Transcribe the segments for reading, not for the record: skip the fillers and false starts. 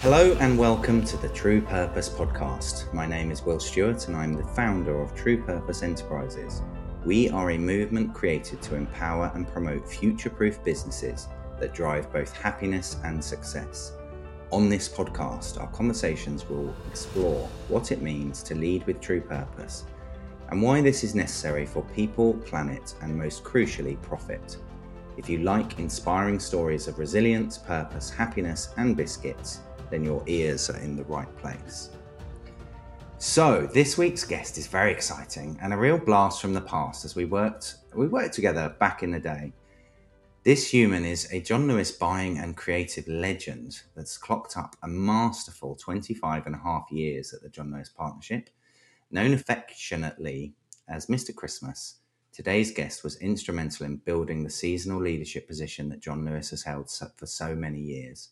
Hello and welcome to the True Purpose podcast. My name is Will Stewart and I'm the founder of True Purpose Enterprises. We are a movement created to empower and promote future-proof businesses that drive both happiness and success. On this podcast, our conversations will explore what it means to lead with true purpose and why this is necessary for people, planet, and most crucially, profit. If you like inspiring stories of resilience, purpose, happiness, and biscuits, then your ears are in the right place. So this week's guest is very exciting and a real blast from the past as we worked together back in the day. This human is a John Lewis buying and creative legend that's clocked up a masterful 25 and a half years at the John Lewis Partnership. Known affectionately as Mr. Christmas, today's guest was instrumental in building the seasonal leadership position that John Lewis has held for so many years.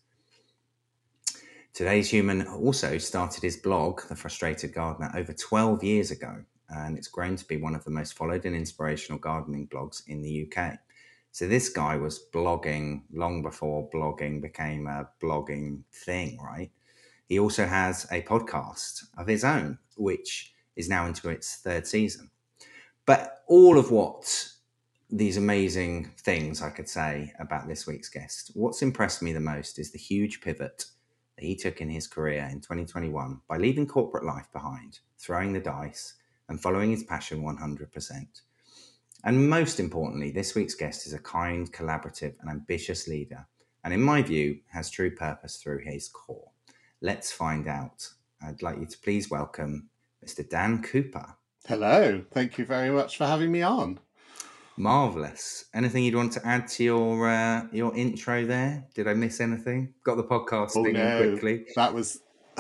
Today's human also started his blog, The Frustrated Gardener, over 12 years ago, and it's grown to be one of the most followed and inspirational gardening blogs in the UK. So this guy was blogging long before blogging became a blogging thing, right? He also has a podcast of his own, which is now into its third season. But all of what these amazing things I could say about this week's guest, what's impressed me the most is the huge pivot that he took in his career in 2021 by leaving corporate life behind, throwing the dice, and following his passion 100%. And most importantly, this week's guest is a kind, collaborative, and ambitious leader, and in my view, has true purpose through his core. Let's find out. I'd like you to please welcome Mr. Dan Cooper. Hello, thank you very much for having me on. Marvellous. Anything you'd want to add to your intro there? Did I miss anything? Got the podcast thing in quickly. That was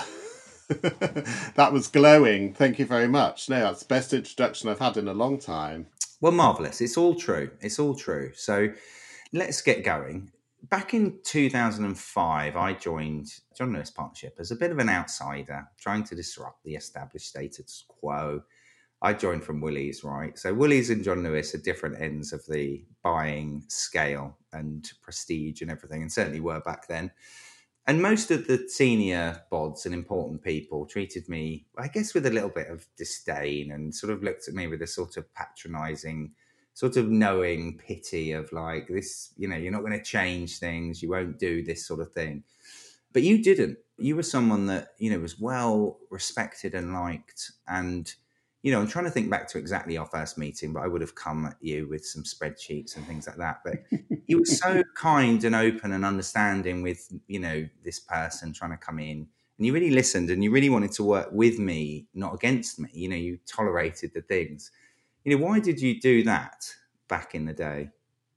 that was glowing. Thank you very much. No, that's the best introduction I've had in a long time. Well, marvellous. It's all true. It's all true. So let's get going. Back in 2005, I joined John Lewis Partnership as a bit of an outsider, trying to disrupt the established status quo. I joined from Woolies, right? So Woolies and John Lewis are different ends of the buying scale and prestige and everything, and certainly were back then. And most of the senior bods and important people treated me, I guess, with a little bit of disdain and sort of looked at me with a sort of patronizing, sort of knowing pity of like, this, you know, you're not going to change things. You won't do this sort of thing. But you didn't. You were someone that, you know, was well respected and liked. And, you know, I'm trying to think back to exactly our first meeting, but I would have come at you with some spreadsheets and things like that. But you were so kind and open and understanding with, you know, this person trying to come in. And you really listened and you really wanted to work with me, not against me. You know, you tolerated the things. You know, why did you do that back in the day?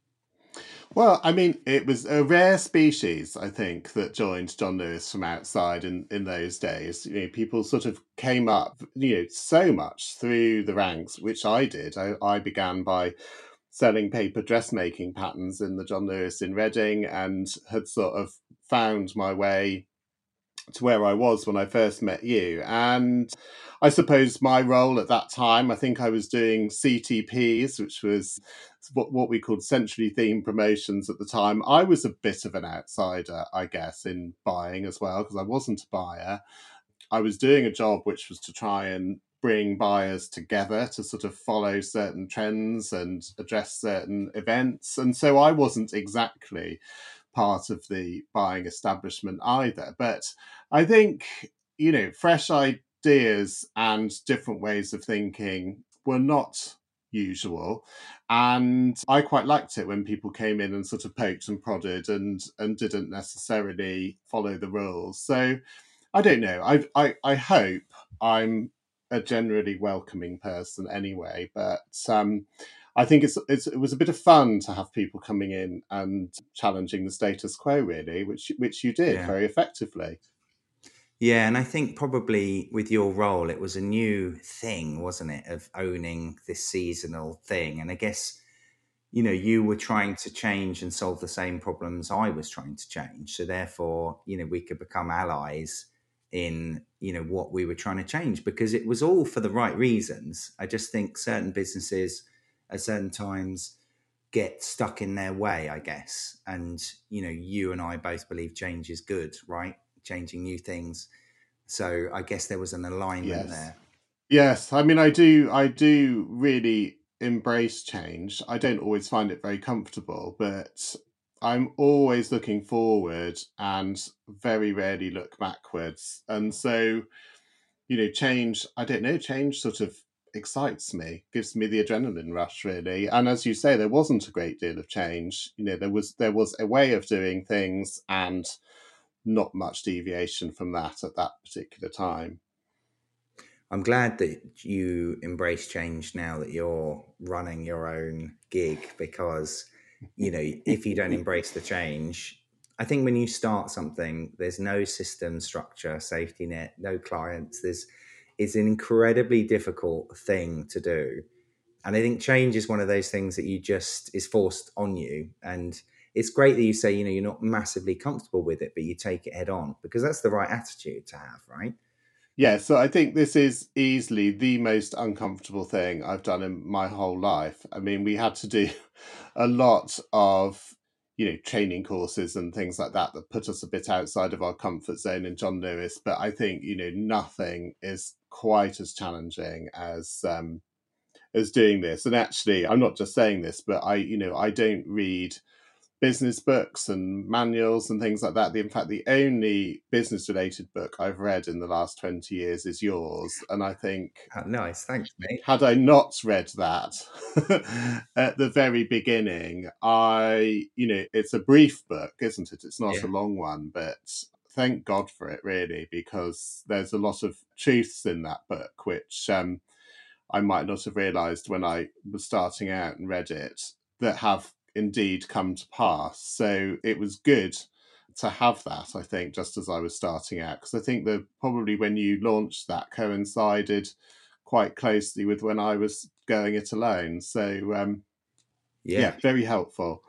Well, I mean, it was a rare species, I think, that joined John Lewis from outside in those days. You know, people sort of came up, you know, so much through the ranks, which I did. I began by selling paper dressmaking patterns in the John Lewis in Reading and had sort of found my way to where I was when I first met you. And I suppose my role at that time, I think I was doing CTPs, which was what we called centrally themed promotions at the time. I was a bit of an outsider, I guess, in buying as well, because I wasn't a buyer. I was doing a job which was to try and bring buyers together to sort of follow certain trends and address certain events. And so I wasn't exactly part of the buying establishment either. But I think, you know, fresh ideas and different ways of thinking were not usual. And I quite liked it when people came in and sort of poked and prodded and didn't necessarily follow the rules. So I don't know. I hope I'm a generally welcoming person anyway, but I think it was a bit of fun to have people coming in and challenging the status quo, really, which you did very effectively. Yeah, and I think probably with your role, it was a new thing, wasn't it, of owning this seasonal thing. And I guess, you know, you were trying to change and solve the same problems I was trying to change. So therefore, you know, we could become allies in, you know, what we were trying to change because it was all for the right reasons. I just think certain businesses at certain times get stuck in their way, I guess. And, you know, you and I both believe change is good, right? changing new things. So I guess there was an alignment there. Yes. I mean, I do really embrace change. I don't always find it very comfortable, but I'm always looking forward and very rarely look backwards. And so, change, I don't know, change sort of excites me, gives me the adrenaline rush, really. And as you say, there wasn't a great deal of change. There was a way of doing things and not much deviation from that at that particular time. I'm glad that you embrace change now that you're running your own gig, because, if you don't embrace the change, I think when you start something, there's no system, structure, safety net, no clients. It's an incredibly difficult thing to do. And I think change is one of those things that you just is forced on you. And it's great that you say, you're not massively comfortable with it, but you take it head on, because that's the right attitude to have, right? Yeah, so I think this is easily the most uncomfortable thing I've done in my whole life. I mean, we had to do a lot of, training courses and things like that that put us a bit outside of our comfort zone in John Lewis. But I think, nothing is quite as challenging as doing this. And actually, I'm not just saying this, but I don't read business books and manuals and things like that. In fact, the only business related book I've read in the last 20 years is yours. And I think, Oh, nice. Thanks, mate. had I not read that at the very beginning, it's a brief book, isn't it? It's not Yeah. a long one, but thank God for it, really, because there's a lot of truths in that book, which I might not have realised when I was starting out and read it, that have indeed come to pass. So it was good to have that, I think, just as I was starting out, because I think that probably when you launched that coincided quite closely with when I was going it alone. So yeah, very helpful.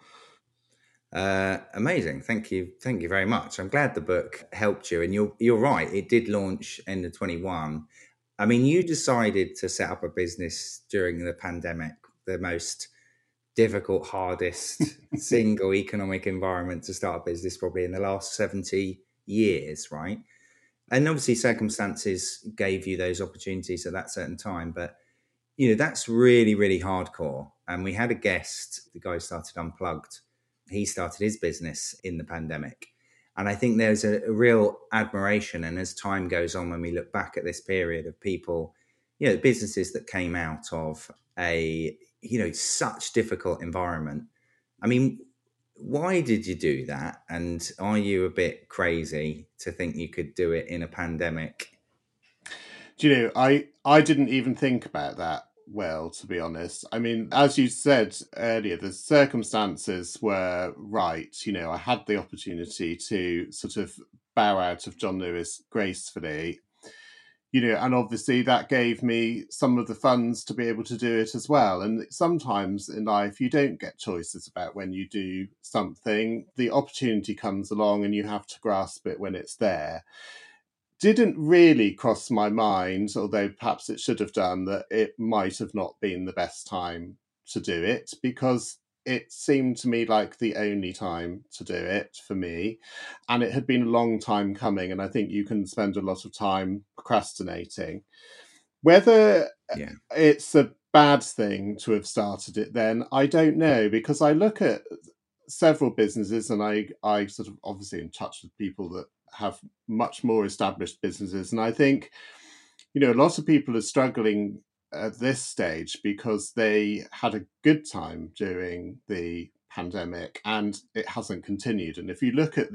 Amazing. Thank you very much. I'm glad the book helped you, and you're right, it did launch end of 21. I mean, you decided to set up a business during the pandemic, the most difficult, hardest single economic environment to start a business probably in the last 70 years, right? And obviously circumstances gave you those opportunities at that certain time, but that's really, really hardcore. And we had a guest, the guy who started Unplugged. He started his business in the pandemic. And I think there's a real admiration. And as time goes on, when we look back at this period of people, businesses that came out of a, such difficult environment. I mean, why did you do that? And are you a bit crazy to think you could do it in a pandemic? Do you know, I didn't even think about that, well, to be honest. I mean, as you said earlier, the circumstances were right. I had the opportunity to sort of bow out of John Lewis gracefully, and obviously that gave me some of the funds to be able to do it as well. And sometimes in life, you don't get choices about when you do something. The opportunity comes along and you have to grasp it when it's there. Didn't really cross my mind, although perhaps it should have done, that it might have not been the best time to do it, because it seemed to me like the only time to do it for me. And it had been a long time coming, and I think you can spend a lot of time procrastinating. Whether Yeah. it's a bad thing to have started it then, I don't know, because I look at several businesses and I sort of obviously in touch with people that have much more established businesses. And I think, a lot of people are struggling at this stage because they had a good time during the pandemic and it hasn't continued. And if you look at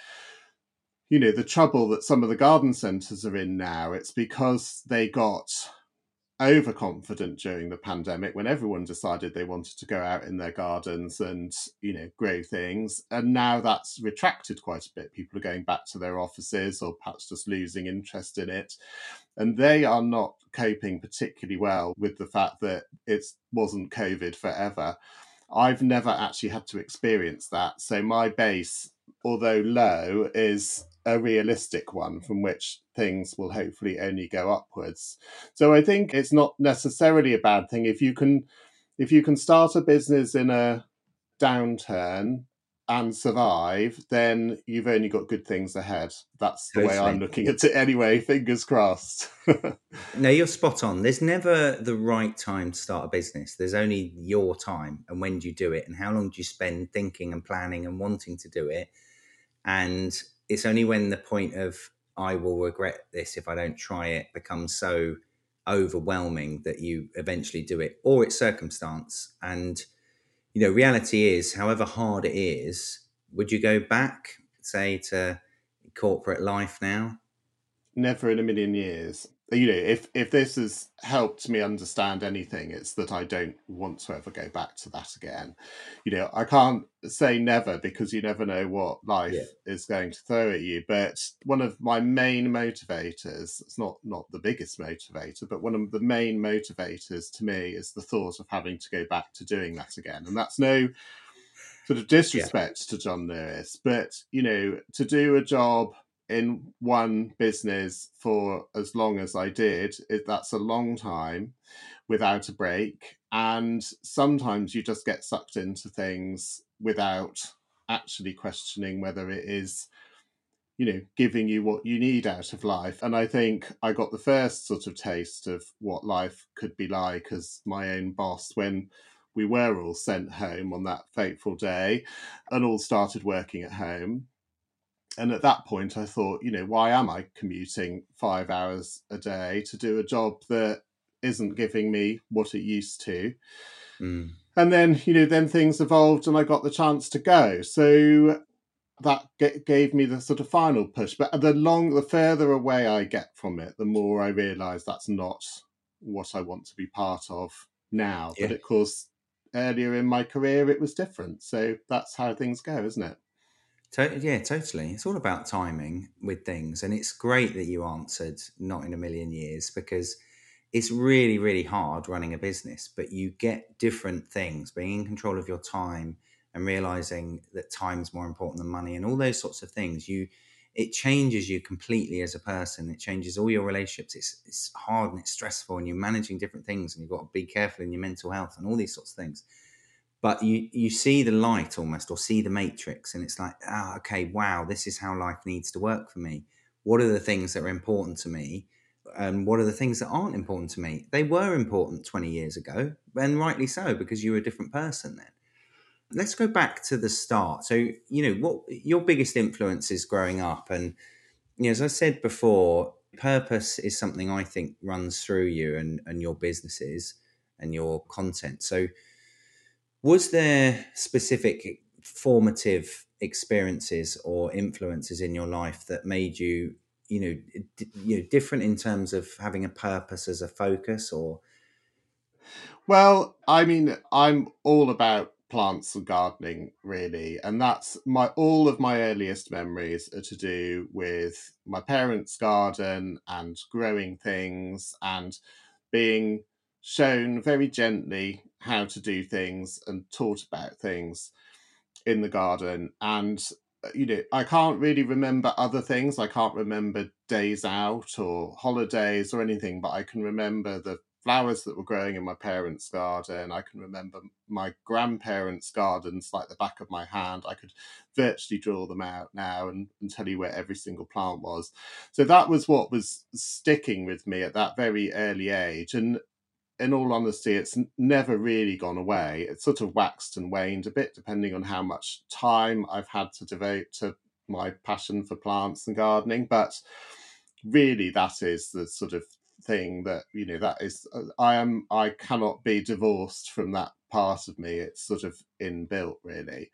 the trouble that some of the garden centres are in now, it's because they got overconfident during the pandemic when everyone decided they wanted to go out in their gardens and grow things, and now that's retracted quite a bit. People are going back to their offices or perhaps just losing interest in it, and they are not coping particularly well with the fact that it wasn't COVID forever. I've never actually had to experience that, so my base, although low, is a realistic one from which things will hopefully only go upwards. So I think it's not necessarily a bad thing if you can start a business in a downturn and survive, then you've only got good things ahead. That's the way I'm Totally. looking at it anyway, fingers crossed. No, you're spot on. There's never the right time to start a business. There's only your time and when do you do it and how long do you spend thinking and planning and wanting to do it. And it's only when the point of I will regret this if I don't try it becomes so overwhelming that you eventually do it, or it's circumstance. And reality is, however hard it is, would you go back, say, to corporate life now? Never in a million years. If this has helped me understand anything, it's that I don't want to ever go back to that again. I can't say never because you never know what Yeah. life is going to throw at you. But one of my main motivators, it's not the biggest motivator, but one of the main motivators to me is the thought of having to go back to doing that again. And that's no sort of Yeah. disrespect to John Lewis, but to do a job in one business for as long as I did, that's a long time without a break. And sometimes you just get sucked into things without actually questioning whether it is giving you what you need out of life. And I think I got the first sort of taste of what life could be like as my own boss when we were all sent home on that fateful day and all started working at home. And at that point, I thought, why am I commuting 5 hours a day to do a job that isn't giving me what it used to? Mm. And then, then things evolved and I got the chance to go. So that gave me the sort of final push. But the further away I get from it, the more I realise that's not what I want to be part of now. But Yeah. of course, earlier in my career, it was different. So that's how things go, isn't it? Yeah, totally. It's all about timing with things. And it's great that you answered not in a million years because it's really, really hard running a business, but you get different things, being in control of your time and realizing that time's more important than money and all those sorts of things. It changes you completely as a person. It changes all your relationships. It's hard and it's stressful and you're managing different things and you've got to be careful in your mental health and all these sorts of things, but you see the light almost or see the matrix and it's like, okay, wow, this is how life needs to work for me. What are the things that are important to me and what are the things that aren't important to me? They were important 20 years ago, and rightly so, because you were a different person then. Let's go back to the start. So what your biggest influences growing up, and as I said before, purpose is something I think runs through you and your businesses and your content. So was there specific formative experiences or influences in your life that made you, different in terms of having a purpose as a focus? Or Well, I mean, I'm all about plants and gardening, really, and that's all of my earliest memories are to do with my parents' garden and growing things and being shown very gently how to do things and taught about things in the garden. And I can't really remember other things. I can't remember days out or holidays or anything, but I can remember the flowers that were growing in my parents' garden. I can remember my grandparents' gardens like the back of my hand. I could virtually draw them out now and tell you where every single plant was. So that was what was sticking with me at that very early age. And in all honesty, it's never really gone away. It's sort of waxed and waned a bit depending on how much time I've had to devote to my passion for plants and gardening. But really, that is the sort of thing that that is I cannot be divorced from that part of me. It's sort of inbuilt, really.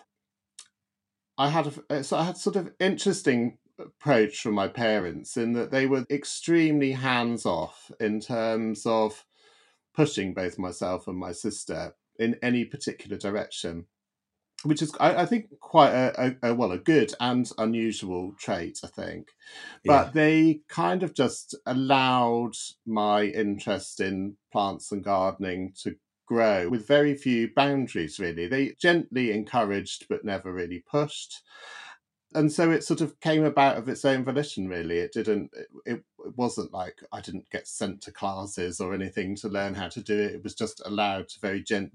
I had sort of interesting approach from my parents in that they were extremely hands off in terms of pushing both myself and my sister in any particular direction, which is, I think, quite a good and unusual trait, I think. yeah, But they kind of just allowed my interest in plants and gardening to grow with very few boundaries, really. They gently encouraged but never really pushed. And so it sort of came about of its own volition, really. It wasn't like I didn't get sent to classes or anything to learn how to do it. It was just allowed to very gently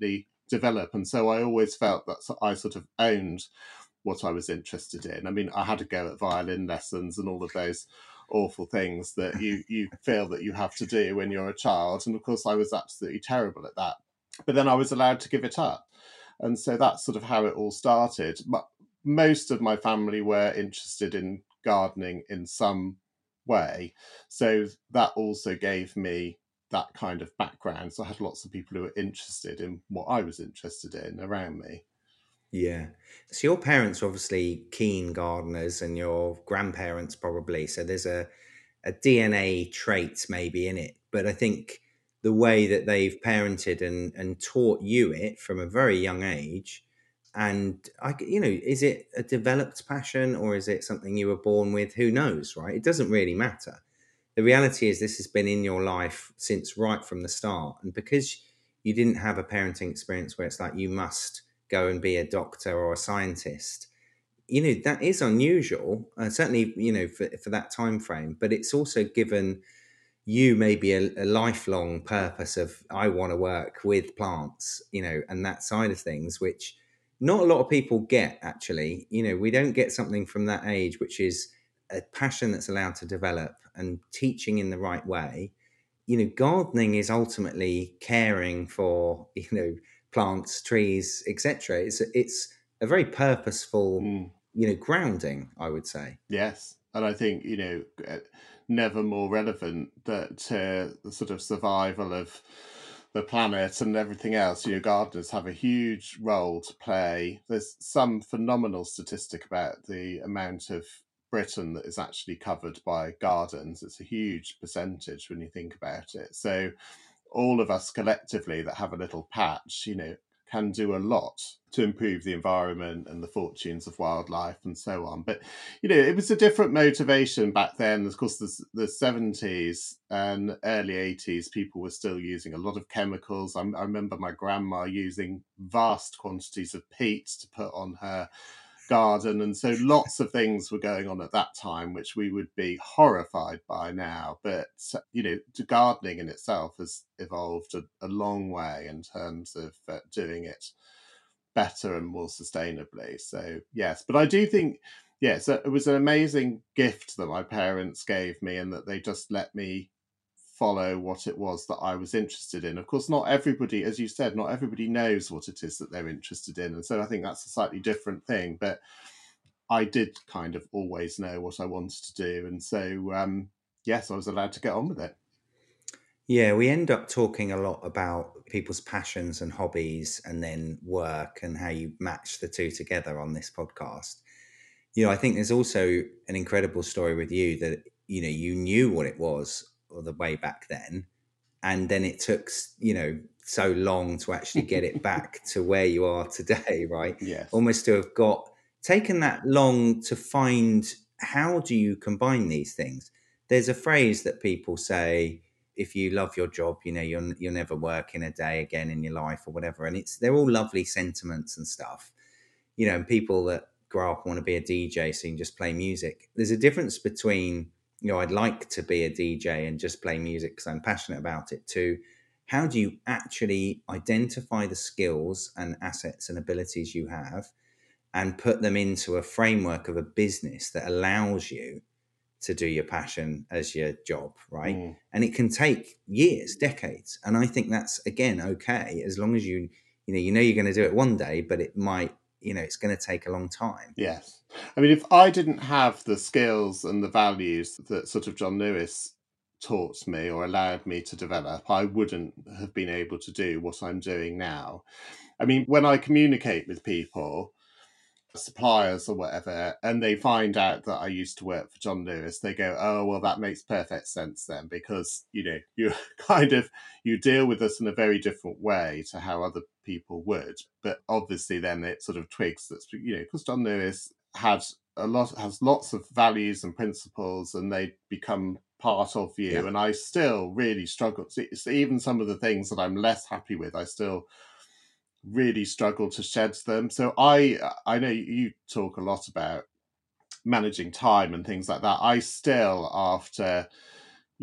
develop. And so I always felt that I sort of owned what I was interested in. I mean, I had to go at violin lessons and all of those awful things that you feel that you have to do when you're a child. And of course, I was absolutely terrible at that. But then I was allowed to give it up. And so that's sort of how it all started. But most of my family were interested in gardening in some way. So that also gave me that kind of background. So I had lots of people who were interested in what I was interested in around me. Yeah. So your parents are obviously keen gardeners and your grandparents probably. So there's a DNA trait maybe in it. But I think the way that they've parented and taught you it from a very young age, and is it a developed passion or is it something you were born with? Who knows, right? It doesn't really matter. The reality is this has been in your life since right from the start. And because you didn't have a parenting experience where it's like you must go and be a doctor or a scientist, that is unusual, certainly for that time frame, but it's also given you maybe a lifelong purpose of I want to work with plants, and that side of things, which not a lot of people get. Actually, we don't get something from that age, which is a passion that's allowed to develop, and teaching in the right way. Gardening is ultimately caring for plants, trees, etc. It's a very purposeful grounding, I would say. Yes. And I think, never more relevant that the sort of survival of the planet and everything else, gardeners have a huge role to play. There's some phenomenal statistic about the amount of Britain that is actually covered by gardens. It's a huge percentage when you think about it. So all of us collectively that have a little patch, can do a lot to improve the environment and the fortunes of wildlife and so on. But, it was a different motivation back then. Of course, the 70s and early 80s, people were still using a lot of chemicals. I remember my grandma using vast quantities of peat to put on her garden. And so lots of things were going on at that time, which we would be horrified by now. But, gardening in itself has evolved a long way in terms of doing it better and more sustainably. So, yes, but I do think, so it was an amazing gift that my parents gave me and that they just let me follow what it was that I was interested in. Of course, not everybody, as you said, not everybody knows what it is that they're interested in. And so I think that's a slightly different thing. But I did kind of always know what I wanted to do. And so, yes, I was allowed to get on with it. Yeah, we end up talking a lot about people's passions and hobbies and then work and how you match the two together on this podcast. I think there's also an incredible story with you that, you knew what it was all the way back then. And then it took, so long to actually get it back to where you are today, right? Yes. Almost to have taken that long to find, how do you combine these things? There's a phrase that people say, if you love your job, you'll never work in a day again in your life or whatever. And they're all lovely sentiments and stuff, and people that grow up and want to be a DJ so you can just play music. There's a difference between, I'd like to be a DJ and just play music because I'm passionate about it, to how do you actually identify the skills and assets and abilities you have and put them into a framework of a business that allows you to do your passion as your job, right? And it can take years, decades. And I think that's, again, okay, as long as you know you're going to do it one day, but it might, it's going to take a long time. Yes. I mean, if I didn't have the skills and the values that sort of John Lewis taught me or allowed me to develop, I wouldn't have been able to do what I'm doing now. I mean, when I communicate with people, suppliers or whatever, and they find out that I used to work for John Lewis, they go, oh, well, that makes perfect sense then, because, you you deal with us in a very different way to how other people would. But obviously then it sort of twigs that, because John Lewis has lots of values and principles and they become part of you. Yeah. And I still really struggle. So even some of the things that I'm less happy with, I still really struggle to shed them. So I know you talk a lot about managing time and things like that. I still, after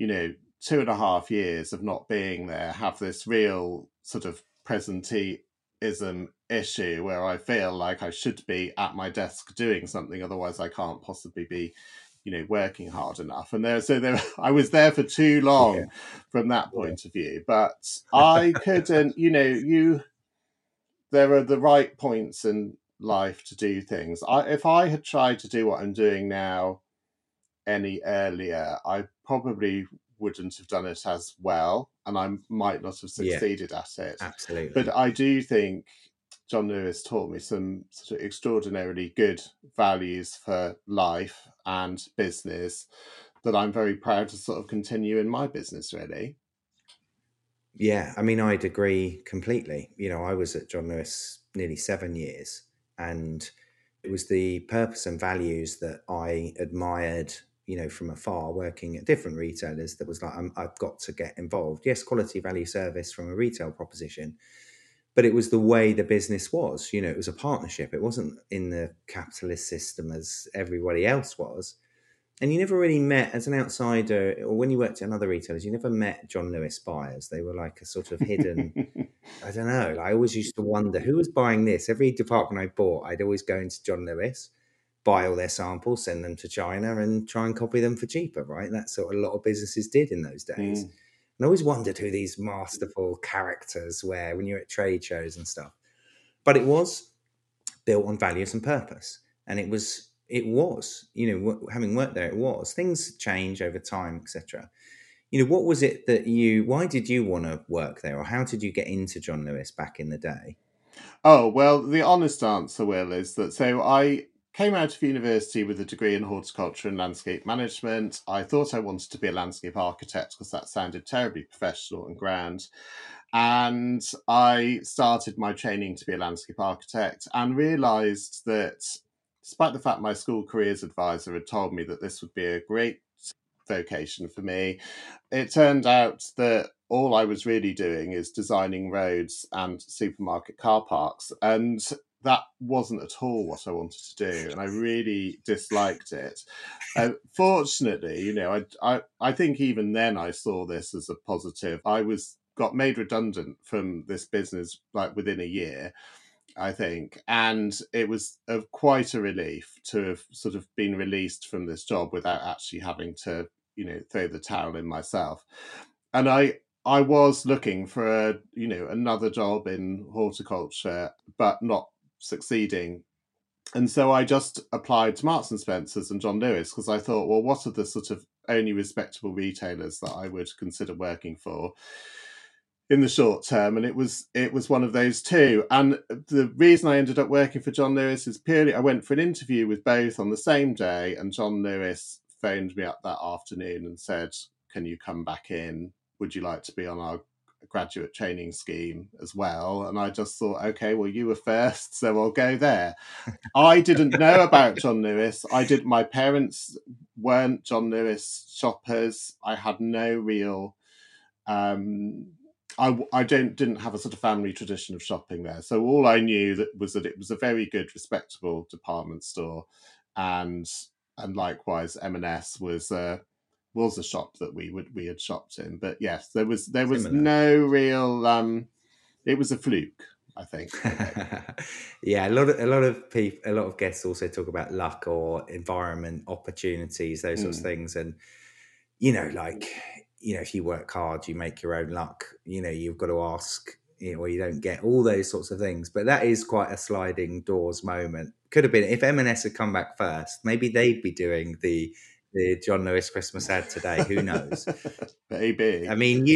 2.5 years of not being there, have this real sort of issue where I feel like I should be at my desk doing something, otherwise I can't possibly be, working hard enough. And I was there for too Yeah. long from that point of view. But I couldn't, there are the right points in life to do things. If I had tried to do what I'm doing now any earlier, I probably wouldn't have done it as well, and I might not have Yeah, succeeded at it. absolutely. But I do think John Lewis taught me some sort of extraordinarily good values for life and business that I'm very proud to sort of continue in my business, really. Yeah, I mean, I'd agree completely. I was at John Lewis nearly 7 years, and it was the purpose and values that I admired, from afar, working at different retailers. That was like, I've got to get involved. Yes, quality, value, service from a retail proposition, but it was the way the business was. It was a partnership. It wasn't in the capitalist system as everybody else was. And you never really met, as an outsider, or when you worked at another retailers, you never met John Lewis buyers. They were like a sort of hidden, I don't know. Like, I always used to wonder who was buying this. Every department I bought, I'd always go into John Lewis, buy all their samples, send them to China, and try and copy them for cheaper, right? That's what a lot of businesses did in those days. And I always wondered who these masterful characters were when you're at trade shows and stuff. But it was built on values and purpose. And it was, having worked there, it was. Things change over time, etc. What was it that why did you want to work there, or how did you get into John Lewis back in the day? Oh, well, the honest answer, Will, is that so I came out of university with a degree in horticulture and landscape management. I thought I wanted to be a landscape architect because that sounded terribly professional and grand. And I started my training to be a landscape architect and realised that despite the fact my school careers advisor had told me that this would be a great vocation for me, it turned out that all I was really doing is designing roads and supermarket car parks. And that wasn't at all what I wanted to do. And I really disliked it. Fortunately, I think even then I saw this as a positive. Got made redundant from this business like within a year, I think. And it was quite a relief to have sort of been released from this job without actually having to, throw the towel in myself. And I was looking for another job in horticulture, but not succeeding. And so I just applied to Marks and Spencers and John Lewis because I thought, well, what are the sort of only respectable retailers that I would consider working for in the short term? And it was one of those two. And the reason I ended up working for John Lewis is purely I went for an interview with both on the same day, and John Lewis phoned me up that afternoon and said, can you come back in? Would you like to be on our graduate training scheme as well? And I just thought, okay, well, you were first, so I'll go there. I didn't know about John Lewis. My parents weren't John Lewis shoppers. I had no real I didn't have a sort of family tradition of shopping there. So all I knew was that it was a very good, respectable department store, and likewise M&S was a shop that we had shopped in. But yes, there was Similar. no real. It was a fluke, I think. Yeah, a lot of people, a lot of guests also talk about luck or environment, opportunities, those sorts of things, and if you work hard, you make your own luck. You've got to ask, or you don't get all those sorts of things. But that is quite a sliding doors moment. Could have been if M&S had come back first, maybe they'd be doing the John Lewis Christmas ad today. Who knows? Maybe. I mean,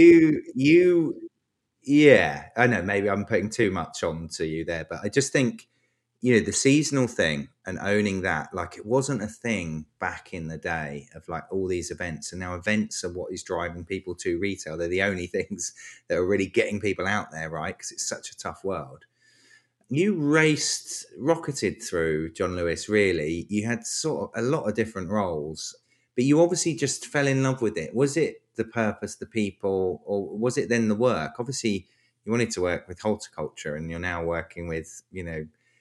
yeah, I know. Maybe I'm putting too much on to you there, but I just think, the seasonal thing and owning that, like, it wasn't a thing back in the day of like all these events. And now events are what is driving people to retail. They're the only things that are really getting people out there, right? Because it's such a tough world. You rocketed through John Lewis, really. You had sort of a lot of different roles, but you obviously just fell in love with it. Was it the purpose, the people, or was it then the work? Obviously, you wanted to work with horticulture, and you're now working with,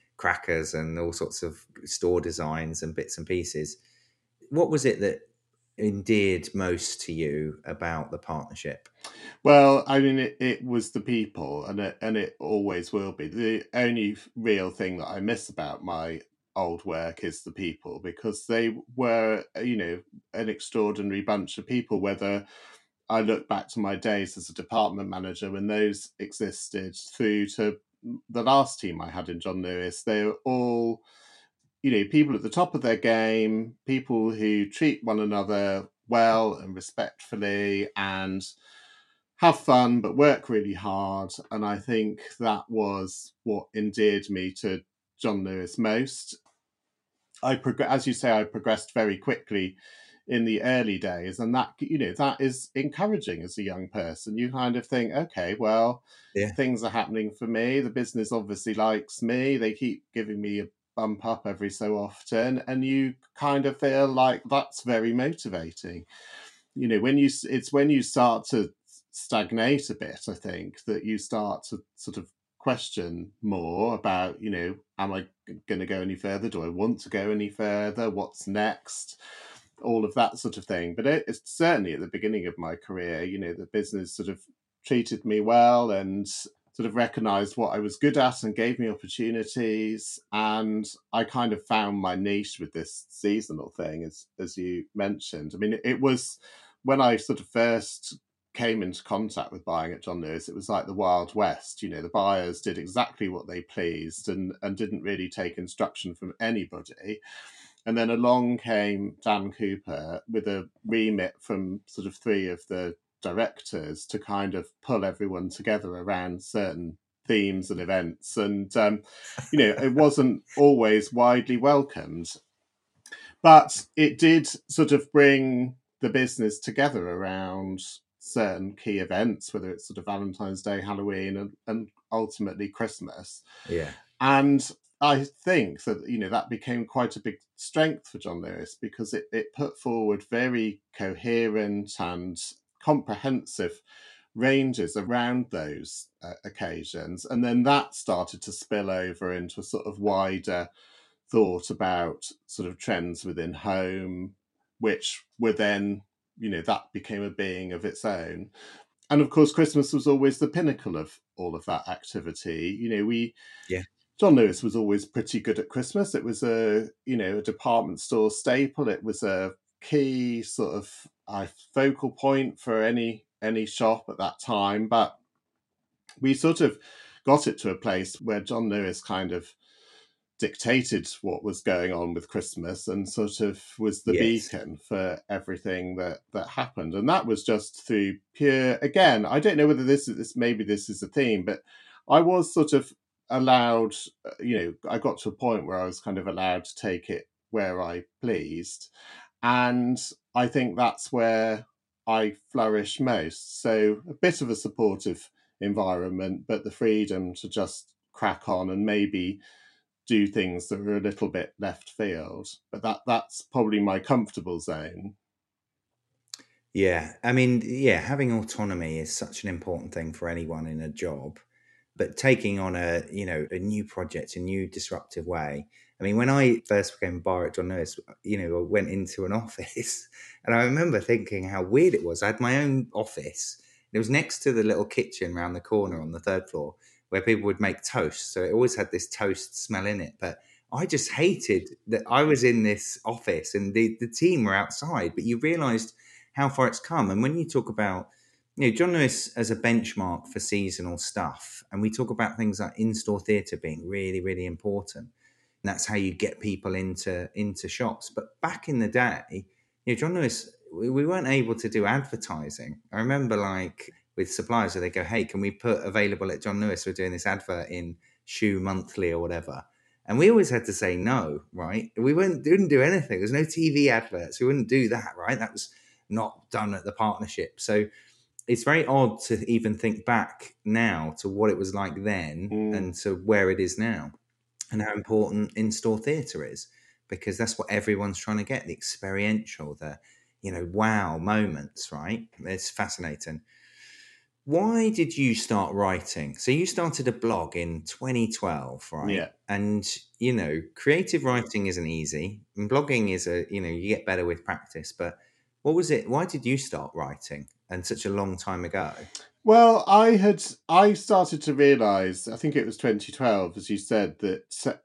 crackers and all sorts of store designs and bits and pieces. What was it that endeared most to you about the partnership? Well, I mean, it was the people, and it always will be. The only real thing that I miss about my old work is the people, because they were, an extraordinary bunch of people. Whether I look back to my days as a department manager when those existed, through to the last team I had in John Lewis, they were all, people at the top of their game, people who treat one another well and respectfully and have fun but work really hard. And I think that was what endeared me to John Lewis most. As you say, I progressed very quickly in the early days, and that is encouraging as a young person. You kind of think, okay, well, Yeah. things are happening for me. The business obviously likes me. They keep giving me a bump up every so often, and you kind of feel like that's very motivating. It's when you start to stagnate a bit, I think, that you start to sort of question more about, am I going to go any further? Do I want to go any further? What's next? All of that sort of thing. But it's certainly at the beginning of my career, the business sort of treated me well and sort of recognized what I was good at and gave me opportunities. And I kind of found my niche with this seasonal thing, as you mentioned. I mean, it was when I sort of first came into contact with buying at John Lewis, it was like the Wild West. The buyers did exactly what they pleased and didn't really take instruction from anybody. And then along came Dan Cooper with a remit from sort of three of the directors to kind of pull everyone together around certain themes and events. And, it wasn't always widely welcomed, but it did sort of bring the business together around certain key events, whether it's sort of Valentine's Day, Halloween, and ultimately Christmas. Yeah. And I think that, that became quite a big strength for John Lewis, because it put forward very coherent and comprehensive ranges around those occasions. And then that started to spill over into a sort of wider thought about sort of trends within home, which were then, that became a being of its own. And of course, Christmas was always the pinnacle of all of that activity. Yeah. John Lewis was always pretty good at Christmas. It was a department store staple. It was a key sort of focal point for any shop at that time. But we sort of got it to a place where John Lewis kind of dictated what was going on with Christmas and sort of was the Yes. beacon for everything that happened. And that was just through pure, again, I don't know whether maybe this is a theme, but I was sort of allowed, I got to a point where I was kind of allowed to take it where I pleased. And I think that's where I flourish most. So a bit of a supportive environment, but the freedom to just crack on and maybe do things that are a little bit left field. But that's probably my comfortable zone. Yeah. I mean, yeah, having autonomy is such an important thing for anyone in a job. But taking on a new project, a new disruptive way. I mean, when I first became a buyer at John Lewis, I went into an office, and I remember thinking how weird it was. I had my own office. It was next to the little kitchen around the corner on the third floor where people would make toast. So it always had this toast smell in it. But I just hated that I was in this office and the team were outside. But you realised how far it's come. And when you talk about John Lewis as a benchmark for seasonal stuff, and we talk about things like in-store theatre being really, really important. And that's how you get people into shops. But back in the day, John Lewis, we weren't able to do advertising. I remember, like with suppliers, where they go, "Hey, can we put available at John Lewis? We're doing this advert in Shoe Monthly or whatever." And we always had to say no, right? We didn't do anything. There's no TV adverts. We wouldn't do that, right? That was not done at the partnership. So it's very odd to even think back now to what it was like then and to where it is now and how important in-store theatre is, because that's what everyone's trying to get, the experiential, the wow moments, right? It's fascinating. Why did you start writing? So you started a blog in 2012, right? Yeah. And creative writing isn't easy, and blogging is you get better with practice. But What was it? Why did you start writing and such a long time ago? Well, I started to realise, I think it was 2012, as you said, that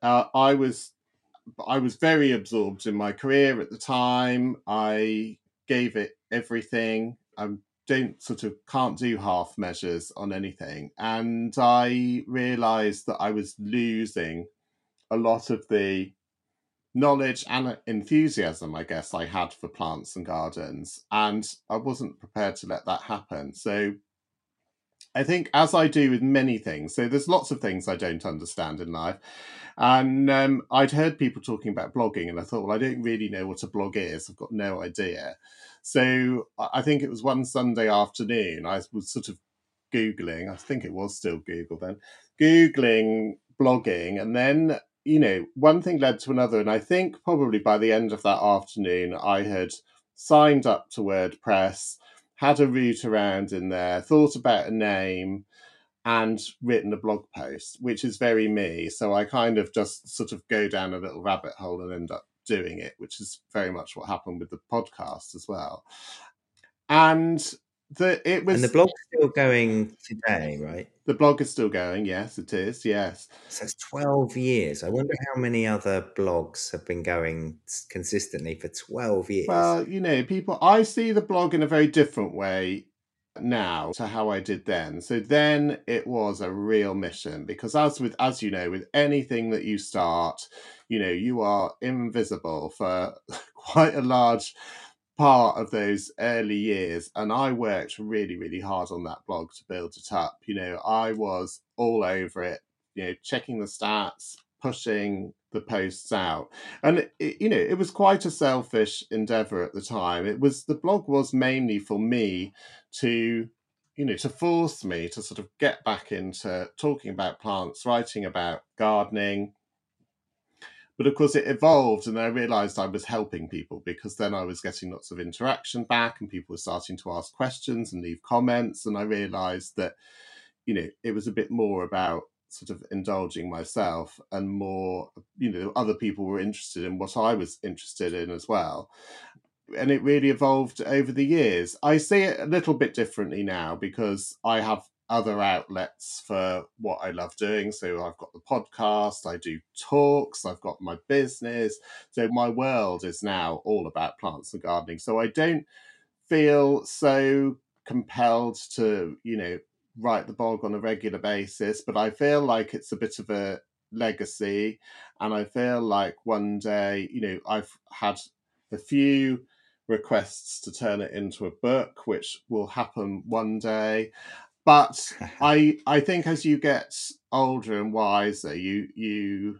I was very absorbed in my career at the time. I gave it everything. I don't sort of can't do half measures on anything, and I realised that I was losing a lot of the knowledge and enthusiasm, I guess, I had for plants and gardens, and I wasn't prepared to let that happen. So I think, as I do with many things, so there's lots of things I don't understand in life. And I'd heard people talking about blogging, and I thought, well, I don't really know what a blog is. I've got no idea. So I think it was one Sunday afternoon, I was sort of Googling, I think it was still Google then, Googling blogging. And then, one thing led to another. And I think probably by the end of that afternoon, I had signed up to WordPress, had a root around in there, thought about a name, and written a blog post, which is very me. So I kind of just sort of go down a little rabbit hole and end up doing it, which is very much what happened with the podcast as well. And it was. And the blog's still going today, right? The blog is still going. Yes, it is. Yes. So it's 12 years. I wonder how many other blogs have been going consistently for 12 years. Well, I see the blog in a very different way now to how I did then. So then it was a real mission, because as you know, with anything that you start, you are invisible for quite a large part of those early years. And I worked really, really hard on that blog to build it up. I was all over it, checking the stats, pushing the posts out. And it was quite a selfish endeavor at the time. The blog was mainly for me to force me to sort of get back into talking about plants, writing about gardening. But of course, it evolved, and I realized I was helping people, because then I was getting lots of interaction back, and people were starting to ask questions and leave comments. And I realized that, it was a bit more about sort of indulging myself, and more, other people were interested in what I was interested in as well. And it really evolved over the years. I see it a little bit differently now, because I have other outlets for what I love doing. So I've got the podcast, I do talks, I've got my business. So my world is now all about plants and gardening. So I don't feel so compelled to, write the blog on a regular basis, but I feel like it's a bit of a legacy. And I feel like one day, I've had a few requests to turn it into a book, which will happen one day. But I think as you get older and wiser, you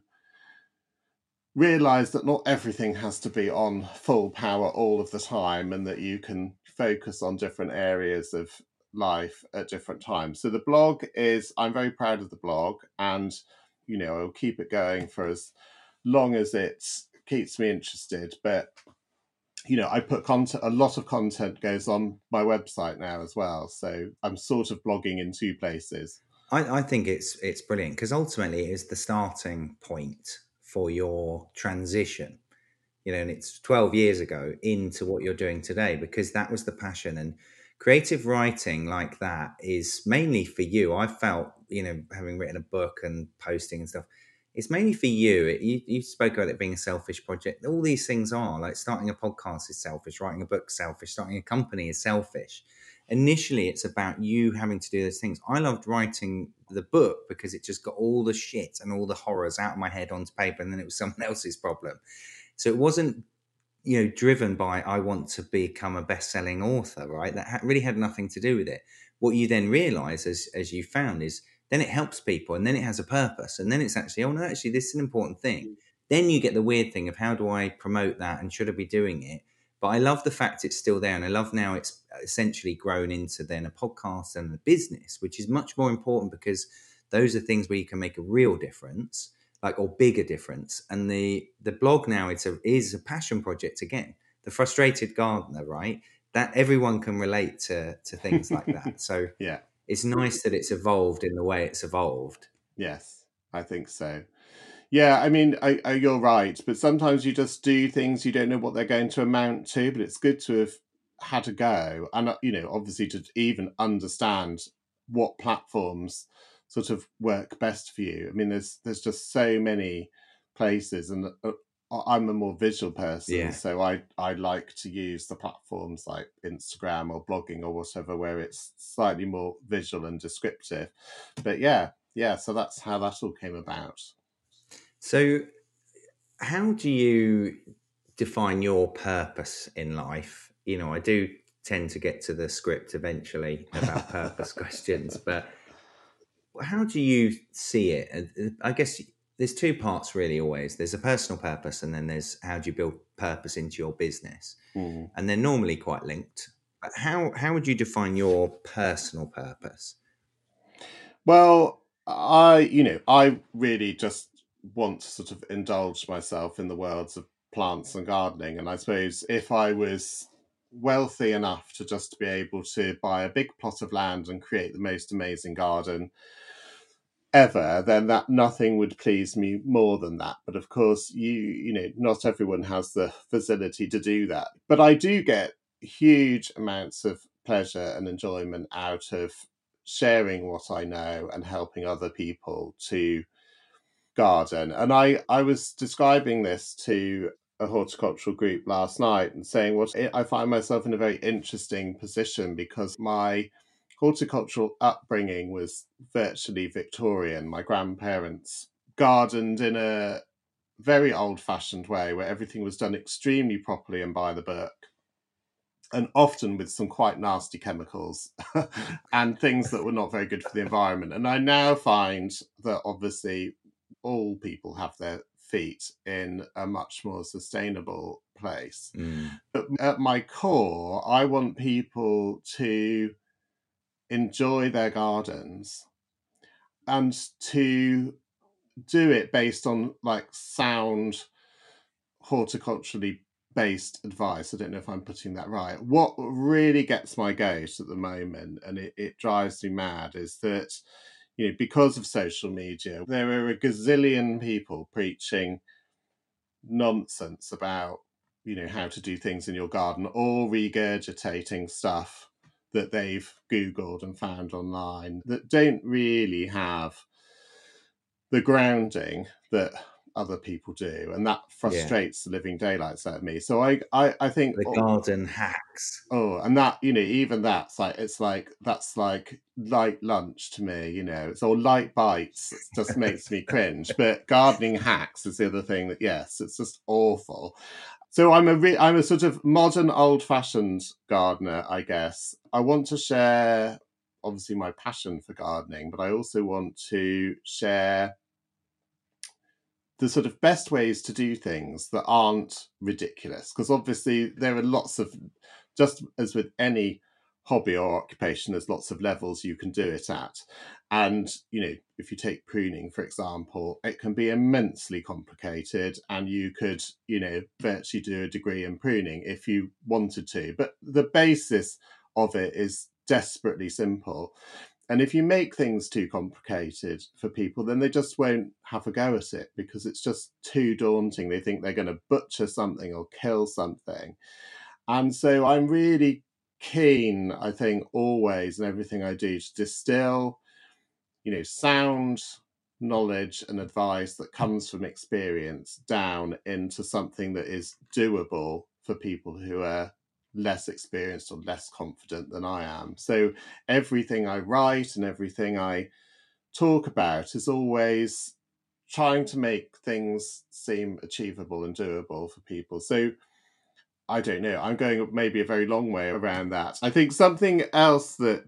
realize that not everything has to be on full power all of the time, and that you can focus on different areas of life at different times. So the blog I'm very proud of the blog, and I'll keep it going for as long as it keeps me interested. But I put content, a lot of content goes on my website now as well. So I'm sort of blogging in two places. I think it's brilliant, because ultimately it is the starting point for your transition, and it's 12 years ago into what you're doing today, because that was the passion. And creative writing like that is mainly for you. I felt, having written a book and posting and stuff, it's mainly for you. You spoke about it being a selfish project. All these things are like starting a podcast is selfish, writing a book selfish, starting a company is selfish. Initially, it's about you having to do those things. I loved writing the book because it just got all the shit and all the horrors out of my head onto paper, and then it was someone else's problem. So it wasn't, driven by, I want to become a best-selling author, right? That really had nothing to do with it. What you then realize, as you found, is then it helps people, and then it has a purpose, and then it's actually, oh no, actually this is an important thing. Then you get the weird thing of, how do I promote that, and should I be doing it? But I love the fact it's still there, and I love now it's essentially grown into then a podcast and a business, which is much more important, because those are things where you can make a real difference, or bigger difference. And the blog now is a passion project again. The frustrated gardener, right? That everyone can relate to things like that. So yeah, it's nice that it's evolved in the way it's evolved. Yes, I think so. Yeah, I mean, you're right, but sometimes you just do things, you don't know what they're going to amount to, but it's good to have had a go, and obviously to even understand what platforms sort of work best for you. I mean, there's just so many places, and I'm a more visual person, so I like to use the platforms like Instagram or blogging or whatever, where it's slightly more visual and descriptive. But yeah, so that's how that all came about. So, how do you define your purpose in life? I do tend to get to the script eventually about purpose questions, but how do you see it? I guess there's two parts really always. There's a personal purpose, and then there's how do you build purpose into your business? And they're normally quite linked. But how would you define your personal purpose? Well, I really just want to sort of indulge myself in the worlds of plants and gardening. And I suppose if I was wealthy enough to just be able to buy a big plot of land and create the most amazing garden ever, then that nothing would please me more than that. But of course, not everyone has the facility to do that. But I do get huge amounts of pleasure and enjoyment out of sharing what I know and helping other people to garden. And I was describing this to a horticultural group last night and saying what I find myself in a very interesting position, because my horticultural upbringing was virtually Victorian. My grandparents gardened in a very old-fashioned way where everything was done extremely properly and by the book, and often with some quite nasty chemicals and things that were not very good for the environment. And I now find that obviously all people have their feet in a much more sustainable place. But at my core, I want people to enjoy their gardens and to do it based on like sound horticulturally based advice. I don't know if I'm putting that right. What really gets my goat at the moment, and it drives me mad, is that because of social media, there are a gazillion people preaching nonsense about how to do things in your garden, or regurgitating stuff that they've Googled and found online that don't really have the grounding that other people do, and that frustrates the living daylights out of me. So I think The garden hacks. and that even that's like that's like light lunch to me. It's all light bites. It just makes me cringe. But gardening hacks is the other thing that it's just awful. So I'm a sort of modern, old-fashioned gardener, I guess. I want to share obviously my passion for gardening, but I also want to share the sort of best ways to do things that aren't ridiculous, because obviously there are lots of, just as with any hobby or occupation, there's lots of levels you can do it at. And if you take pruning, for example, it can be immensely complicated, and you could virtually do a degree in pruning if you wanted to, but the basis of it is desperately simple. And if you make things too complicated for people, then they just won't have a go at it, because it's just too daunting. They think they're going to butcher something or kill something. And so I'm really keen, I think, always in everything I do, to distill, sound knowledge and advice that comes from experience down into something that is doable for people who are less experienced or less confident than I am. So everything I write and everything I talk about is always trying to make things seem achievable and doable for people. So I don't know, I'm going maybe a very long way around that. I think something else that,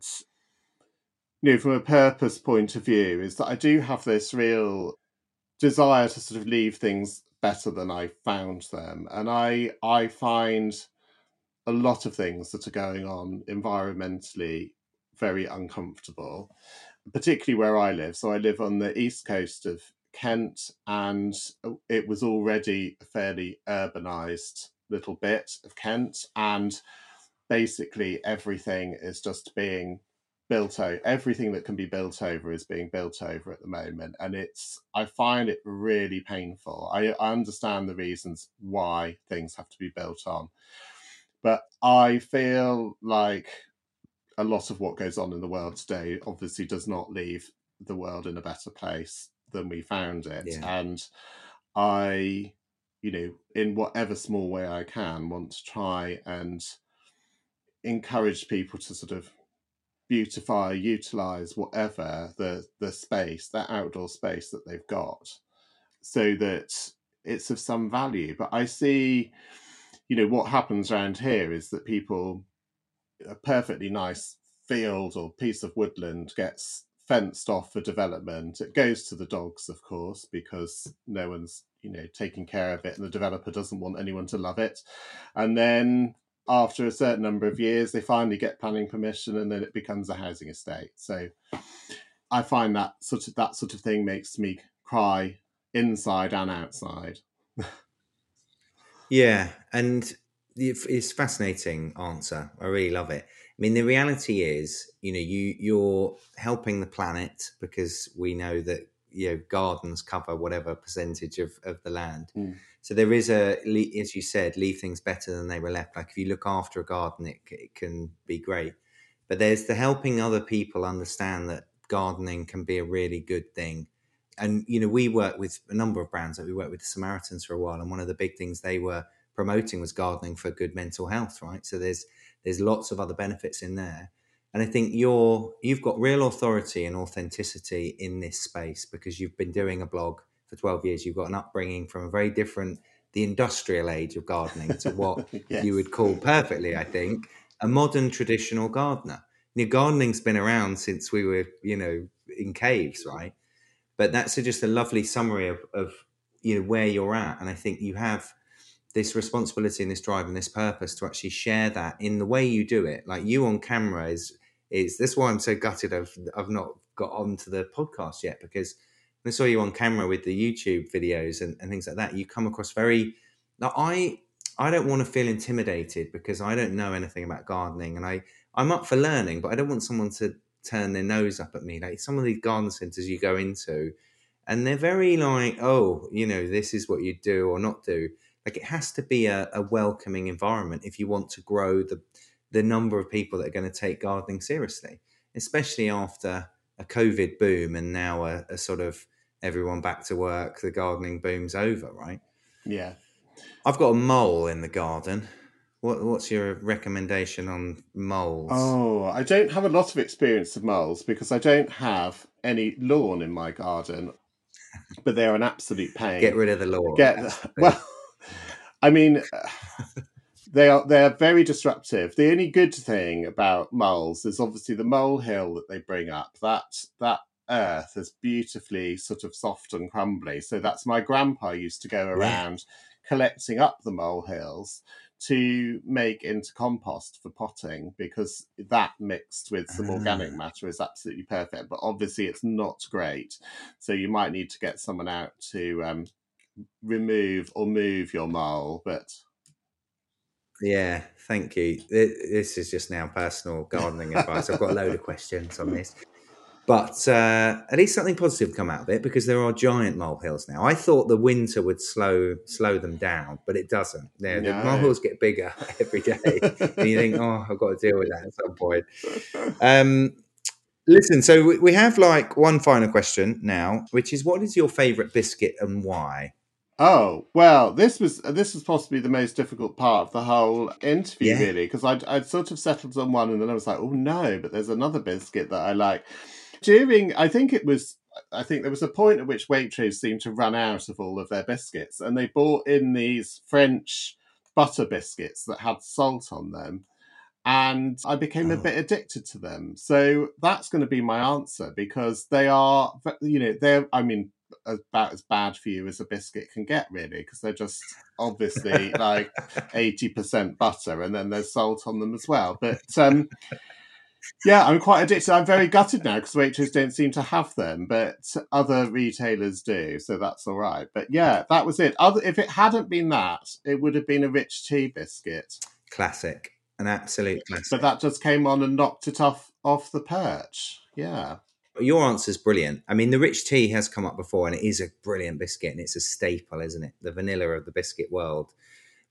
from a purpose point of view, is that I do have this real desire to sort of leave things better than I found them. And I find a lot of things that are going on environmentally very uncomfortable, particularly where I live. So I live on the east coast of Kent, and it was already a fairly urbanized little bit of Kent. And basically everything is just being built over. Everything that can be built over is being built over at the moment. And I find it really painful. I understand the reasons why things have to be built on, But I feel like a lot of what goes on in the world today obviously does not leave the world in a better place than we found it. Yeah. And I, in whatever small way I can, want to try and encourage people to sort of beautify, utilize whatever the space, that outdoor space that they've got, so that it's of some value. But I see, what happens around here is that people, a perfectly nice field or piece of woodland gets fenced off for development. It goes to the dogs, of course, because no one's, taking care of it, and the developer doesn't want anyone to love it. And then after a certain number of years, they finally get planning permission, and then it becomes a housing estate. So I find that sort of thing makes me cry inside and outside. Yeah, and it's a fascinating answer. I really love it. I mean, the reality is, you're helping the planet, because we know that gardens cover whatever percentage of the land. So there is as you said, leave things better than they were left. Like if you look after a garden, it can be great. But there's the helping other people understand that gardening can be a really good thing. And we work with a number of brands. Like we worked with the Samaritans for a while, and one of the big things they were promoting was gardening for good mental health, right? So there's lots of other benefits in there. And I think you've got real authority and authenticity in this space, because you've been doing a blog for 12 years. You've got an upbringing from a very different, the industrial age of gardening, to what Yes. you would call perfectly, I think, a modern traditional gardener. Gardening's been around since we were, in caves, right? But that's just a lovely summary of where you're at. And I think you have this responsibility and this drive and this purpose to actually share that in the way you do it. Like you on camera is that's why I'm so gutted I've not got onto the podcast yet, because when I saw you on camera with the YouTube videos and things like that, you come across very, now I don't want to feel intimidated, because I don't know anything about gardening, and I'm up for learning, but I don't want someone to turn their nose up at me. Like some of these garden centers you go into, and they're very like, oh, this is what you do or not do. Like it has to be a welcoming environment if you want to grow the number of people that are going to take gardening seriously, especially after a COVID boom and now a sort of everyone back to work, the gardening boom's over, right? Yeah. I've got a mole in the garden. What's your recommendation on moles? Oh, I don't have a lot of experience of moles, because I don't have any lawn in my garden, but they're an absolute pain. Get rid of the lawn. Well, I mean, they're very disruptive. The only good thing about moles is obviously the molehill that they bring up. That earth is beautifully sort of soft and crumbly. So that's my grandpa used to go around collecting up the molehills to make into compost for potting, because that mixed with some organic matter is absolutely perfect. But obviously it's not great. So you might need to get someone out to remove or move your mole. But yeah, thank you. This is just now personal gardening advice. I've got a load of questions on this. But at least something positive come out of it, because there are giant molehills now. I thought the winter would slow them down, but it doesn't. Yeah, no. The molehills get bigger every day. And you think, oh, I've got to deal with that at some point. Listen, so we have like one final question now, which is, what is your favourite biscuit and why? Oh, well, this was possibly the most difficult part of the whole interview, really, because I'd sort of settled on one, and then I was like, oh no, but there's another biscuit that I like. I think there was a point at which Waitrose seemed to run out of all of their biscuits, and they bought in these French butter biscuits that had salt on them, and I became a bit addicted to them. So that's going to be my answer, because they are, I mean, about as bad for you as a biscuit can get, really, because they're just obviously like 80% butter, and then there's salt on them as well. But yeah, I'm quite addicted. I'm very gutted now, because Waitrose don't seem to have them, but other retailers do, so that's all right. But yeah, that was it. If it hadn't been that, it would have been a rich tea biscuit. Classic. An absolute classic. But that just came on and knocked it off the perch. Yeah. Your answer is brilliant. I mean, the rich tea has come up before, and it is a brilliant biscuit, and it's a staple, isn't it? The vanilla of the biscuit world.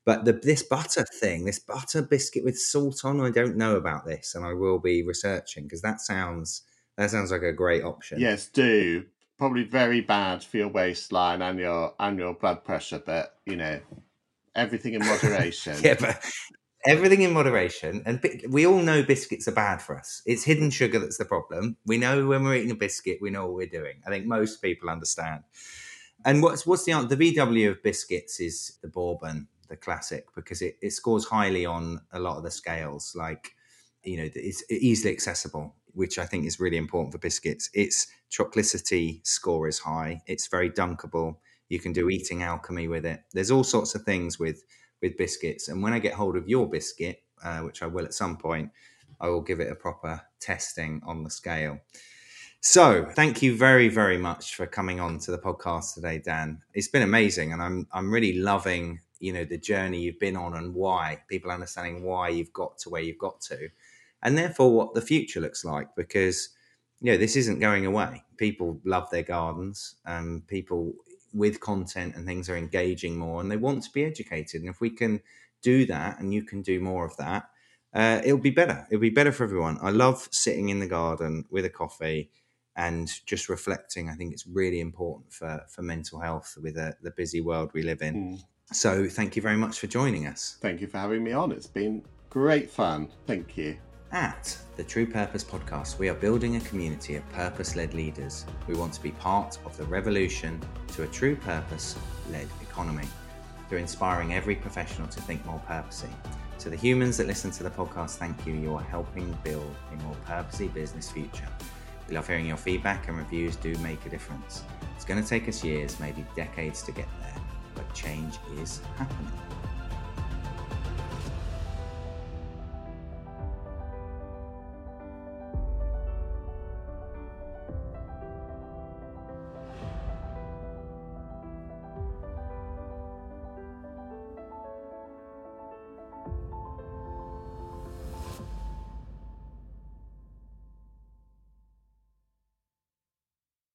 But this butter thing, this butter biscuit with salt on, I don't know about this, and I will be researching because that sounds like a great option. Yes, do. Probably very bad for your waistline and your blood pressure, but everything in moderation. Yeah, but everything in moderation. And we all know biscuits are bad for us. It's hidden sugar that's the problem. We know when we're eating a biscuit, we know what we're doing. I think most people understand. And what's the answer? The VW of biscuits is the bourbon, the classic, because it scores highly on a lot of the scales. Like, it's easily accessible, which I think is really important for biscuits. Its chocolicity score is high. It's very dunkable. You can do eating alchemy with it. There's all sorts of things with biscuits. And when I get hold of your biscuit, which I will at some point, I will give it a proper testing on the scale. So thank you very, very much for coming on to the podcast today, Dan. It's been amazing. And I'm really loving, the journey you've been on and why, people understanding why you've got to where you've got to, and therefore what the future looks like, because, this isn't going away. People love their gardens, people with content and things are engaging more and they want to be educated. And if we can do that and you can do more of that, it'll be better. It'll be better for everyone. I love sitting in the garden with a coffee and just reflecting. I think it's really important for mental health with the busy world we live in. So thank you very much for joining us. Thank you for having me on. It's been great fun. Thank you. At the True Purpose Podcast, we are building a community of purpose-led leaders. We want to be part of the revolution to a true purpose-led economy through inspiring every professional to think more purposely. To the humans that listen to the podcast, thank you. You are helping build a more purposey business future. We love hearing your feedback, and reviews do make a difference. It's going to take us years, maybe decades to get there, but change is happening.